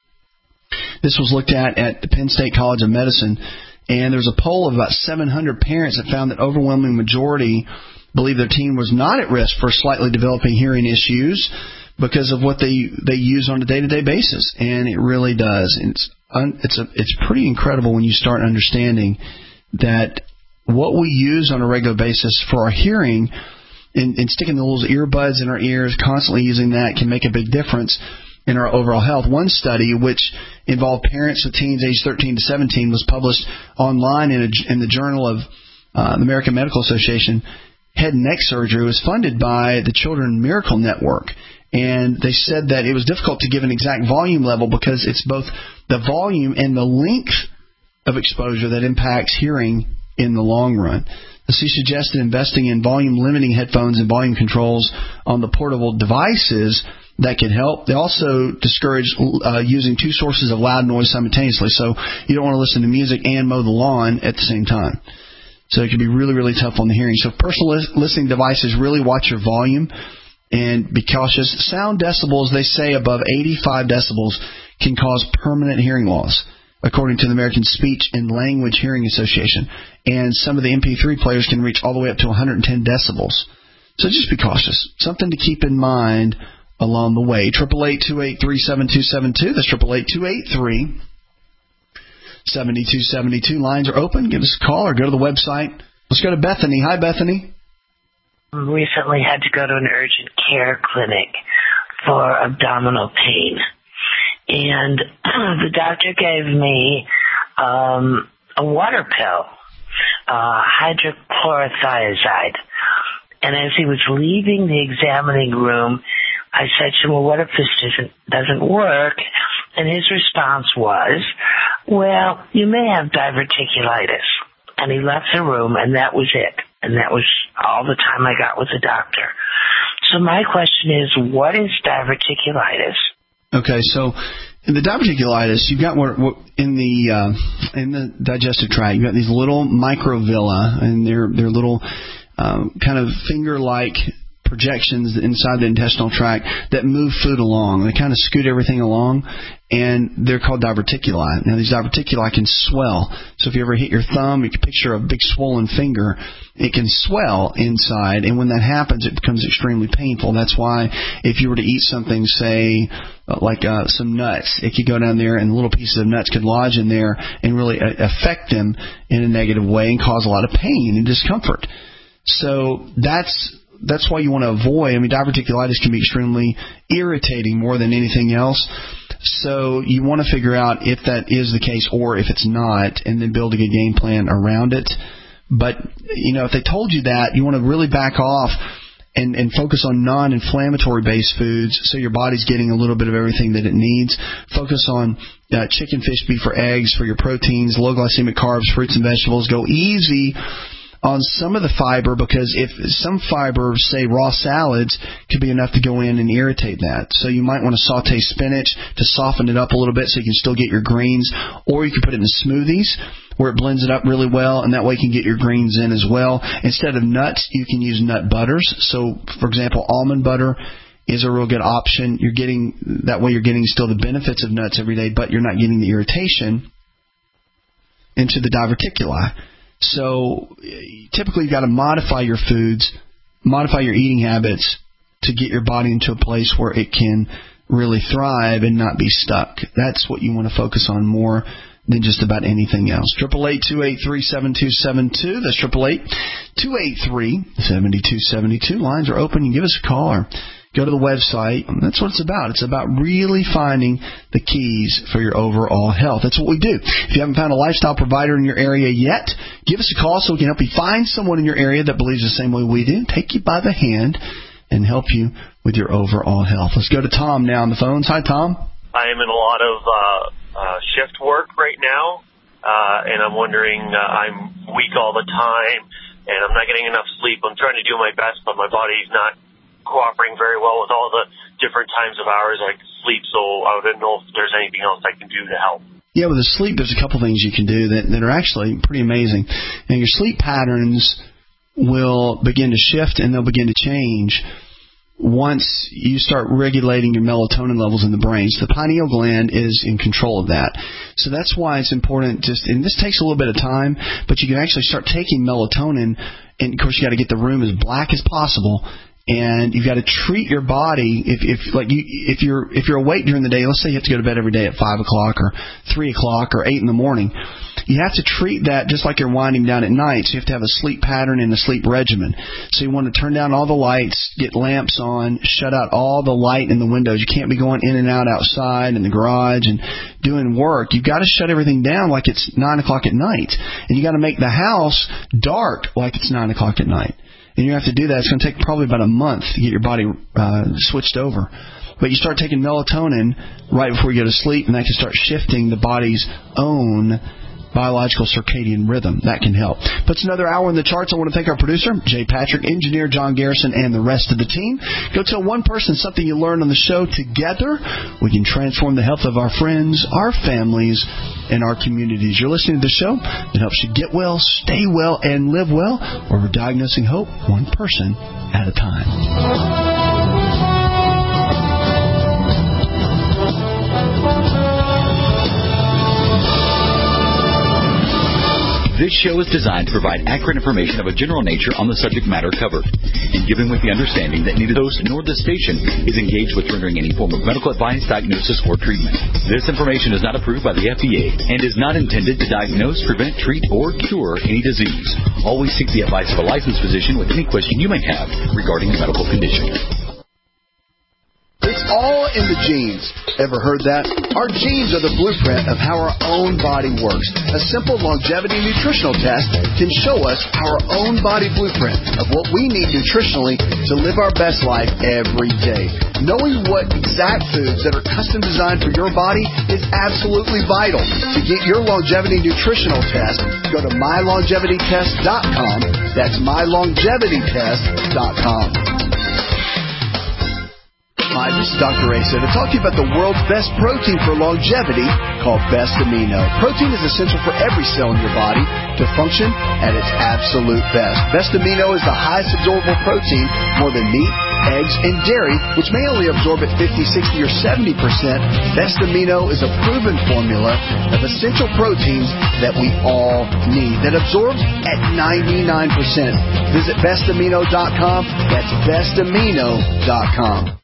This was looked at at the Penn State College of Medicine, and there's a poll of about seven hundred parents that found that overwhelming majority believe their teen was not at risk for slightly developing hearing issues because of what they they use on a day-to-day basis, and it really does. It's un, it's a, it's pretty incredible when you start understanding that what we use on a regular basis for our hearing and, and sticking the little earbuds in our ears, constantly using that, can make a big difference in our overall health. One study, which involved parents of teens aged thirteen to seventeen, was published online in, a, in the Journal of uh, the American Medical Association. Head and neck surgery was funded by the Children Miracle Network. And they said that it was difficult to give an exact volume level because it's both the volume and the length of exposure that impacts hearing in the long run. She suggested investing in volume-limiting headphones and volume controls on the portable devices that could help. They also discourage uh, using two sources of loud noise simultaneously, so you don't want to listen to music and mow the lawn at the same time. So it can be really, really tough on the hearing. So personal listening devices, really watch your volume and be cautious. Sound decibels, they say above eighty-five decibels, can cause permanent hearing loss, according to the American Speech and Language Hearing Association. And some of the M P three players can reach all the way up to one hundred ten decibels. So just be cautious. Something to keep in mind along the way. eight eight eight, two eight three, seven two seven two. That's eight eight eight, two eight three, seven two seven two. Lines are open. Give us a call or go to the website. Let's go to Bethany. Hi, Bethany. Recently had to go to an urgent care clinic for abdominal pain. And the doctor gave me um, a water pill, uh, hydrochlorothiazide. And as he was leaving the examining room, I said to him, well, what if this doesn't, doesn't work? And his response was, well, you may have diverticulitis. And he left the room, and that was it. And that was all the time I got with the doctor. So my question is, what is diverticulitis? Okay, so in the diverticulitis, you've got what, what in the uh, in the digestive tract, you've got these little microvilli, and they're they're little um, kind of finger-like projections inside the intestinal tract that move food along. They kind of scoot everything along, and they're called diverticuli. Now, these diverticuli can swell. So if you ever hit your thumb, you can picture a big swollen finger. It can swell inside, and when that happens, it becomes extremely painful. That's why if you were to eat something, say, like uh, some nuts, it could go down there, and little pieces of nuts could lodge in there and really affect them in a negative way and cause a lot of pain and discomfort. So that's That's why you want to avoid, I mean, diverticulitis can be extremely irritating more than anything else. So you want to figure out if that is the case or if it's not, and then build a good game plan around it. But, you know, if they told you that, you want to really back off and, and focus on non-inflammatory based foods so your body's getting a little bit of everything that it needs. Focus on uh, chicken, fish, beef, or eggs for your proteins, low glycemic carbs, fruits and vegetables. Go easy on some of the fiber, because if some fiber, say raw salads, could be enough to go in and irritate that. So you might want to saute spinach to soften it up a little bit so you can still get your greens, or you can put it in smoothies where it blends it up really well, and that way you can get your greens in as well. Instead of nuts, you can use nut butters. So, for example, almond butter is a real good option. You're getting that way. You're getting still the benefits of nuts every day, but you're not getting the irritation into the diverticuli. So typically, you've got to modify your foods, modify your eating habits to get your body into a place where it can really thrive and not be stuck. That's what you want to focus on more than just about anything else. Triple eight two eight three seven two seven two. That's triple eight two eight three seven two seven two. Lines are open. You give us a call or go to the website. That's what it's about. It's about really finding the keys for your overall health. That's what we do. If you haven't found a lifestyle provider in your area yet, give us a call so we can help you find someone in your area that believes the same way we do, take you by the hand, and help you with your overall health. Let's go to Tom now on the phones. Hi, Tom. I am in a lot of uh, uh, shift work right now, uh, and I'm wondering, uh, I'm weak all the time, and I'm not getting enough sleep. I'm trying to do my best, but my body's not cooperating very well with all the different times of hours I can sleep, so I don't know if there's anything else I can do to help. Yeah, with the sleep, there's a couple things you can do that, that are actually pretty amazing. And your sleep patterns will begin to shift and they'll begin to change once you start regulating your melatonin levels in the brain. So the pineal gland is in control of that. So that's why it's important, just, and this takes a little bit of time, but you can actually start taking melatonin, and of course you got to get the room as black as possible. And you've got to treat your body if, if like you if you're if you're awake during the day. Let's say you have to go to bed every day at five o'clock or three o'clock or eight in the morning. You have to treat that just like you're winding down at night. So you have to have a sleep pattern and a sleep regimen. So you want to turn down all the lights, get lamps on, shut out all the light in the windows. You can't be going in and out outside in the garage and doing work. You've got to shut everything down like it's nine o'clock at night, and you got to make the house dark like it's nine o'clock at night. And you have to do that. It's going to take probably about a month to get your body uh, switched over. But you start taking melatonin right before you go to sleep, and that can start shifting the body's own biological circadian rhythm. That can help. But it's another hour in the charts. I want to thank our producer, Jay Patrick, engineer John Garrison, and the rest of the team. Go tell one person something you learned on the show. Together, we can transform the health of our friends, our families, and our communities. You're listening to the show that helps you get well, stay well, and live well, where we're diagnosing hope one person at a time. This show is designed to provide accurate information of a general nature on the subject matter covered, and given with the understanding that neither host nor the station is engaged with rendering any form of medical advice, diagnosis, or treatment. This information is not approved by the F D A and is not intended to diagnose, prevent, treat, or cure any disease. Always seek the advice of a licensed physician with any question you may have regarding a medical condition. It's all in the genes. Ever heard that? Our genes are the blueprint of how our own body works. A simple longevity nutritional test can show us our own body blueprint of what we need nutritionally to live our best life every day. Knowing what exact foods that are custom designed for your body is absolutely vital. To get your longevity nutritional test, go to my longevity test dot com. That's my longevity test dot com. Hi, this is Doctor Ray to talk to you about the world's best protein for longevity called Best Amino. Protein is essential for every cell in your body to function at its absolute best. Best Amino is the highest absorbable protein, more than meat, eggs, and dairy, which may only absorb at fifty, sixty, or seventy percent. Best Amino is a proven formula of essential proteins that we all need that absorbs at ninety-nine percent. Visit best amino dot com. That's best amino dot com.